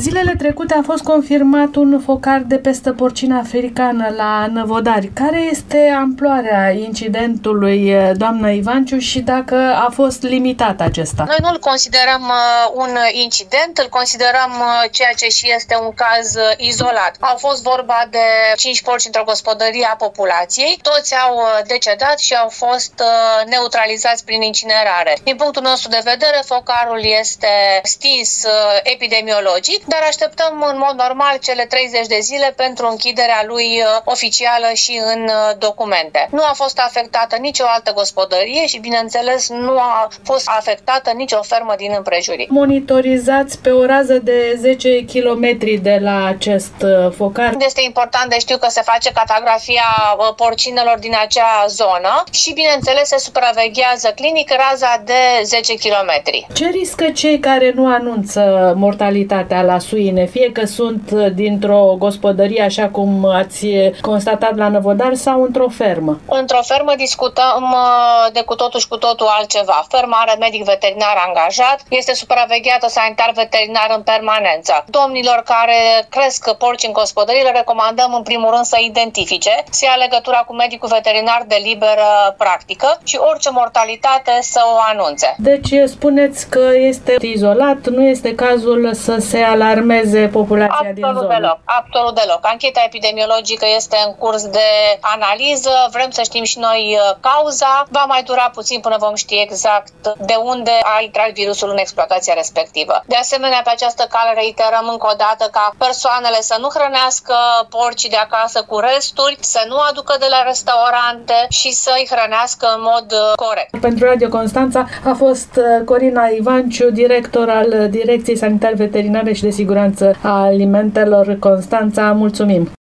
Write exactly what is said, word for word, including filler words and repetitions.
Zilele trecute a fost confirmat un focar de pestă porcină africană la Năvodari. Care este amploarea incidentului, doamnă Ivanciu, și dacă a fost limitat acesta? Noi nu-l considerăm un incident, îl considerăm ceea ce și este un caz izolat. Au fost vorba de cinci porci într-o gospodărie a populației. Toți au decedat și au fost neutralizați prin incinerare. Din punctul nostru de vedere, focarul este stins epidemiologic, dar așteptăm în mod normal cele treizeci de zile pentru închiderea lui oficială și în documente. Nu a fost afectată nicio altă gospodărie și, bineînțeles, nu a fost afectată nicio fermă din împrejurimi. Monitorizați pe o rază de zece kilometri de la acest focar. Este important de știu că se face cartografia porcinelor din acea zonă și, bineînțeles, se supraveghează clinic raza de zece kilometri. Ce riscă cei care nu anunță mortalitatea la suine, fie că sunt dintr-o gospodărie, așa cum ați constatat la Năvodari, sau într-o fermă? Într-o fermă discutăm de cu totul și cu totul altceva. Ferma are medic veterinar angajat, este supravegheată sanitar veterinar în permanență. Domnilor care cresc porci în gospodărie, le recomandăm în primul rând să identifice, să ia legătura cu medicul veterinar de liberă practică și orice mortalitate să o anunțe. Deci spuneți că este izolat, nu este cazul să se alarmeze populația Absolut din zonă? Deloc, absolut deloc. Ancheta epidemiologică este în curs de analiză, vrem să știm și noi cauza. Va mai dura puțin până vom ști exact de unde a intrat virusul în exploatația respectivă. De asemenea, pe această cale reiterăm încă o dată ca persoanele să nu hrănească porcii de acasă cu resturi, să nu aducă de la restaurante și să îi hrănească în mod corect. Pentru Radio Constanța a fost Corina Ivanciu, director al Direcției Sanitar Veterinare și de Siguranță a Alimentelor Constanța. Mulțumim!